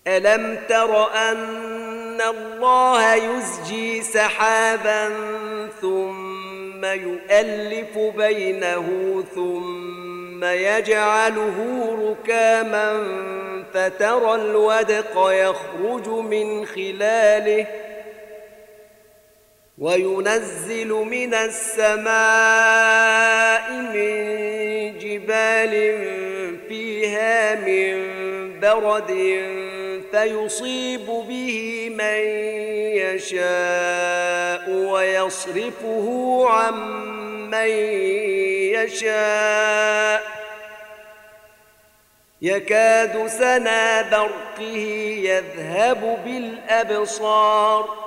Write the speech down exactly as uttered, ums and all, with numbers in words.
ألم تر أن الله يزجي سحابا ثم يؤلف بينه ثم يجعله ركاما فترى الودق يخرج من خلاله وينزل من السماء من جبال فيها من برد فيصيب به من يشاء ويصرفه عن من يشاء يكاد سنا برقه يذهب بالأبصار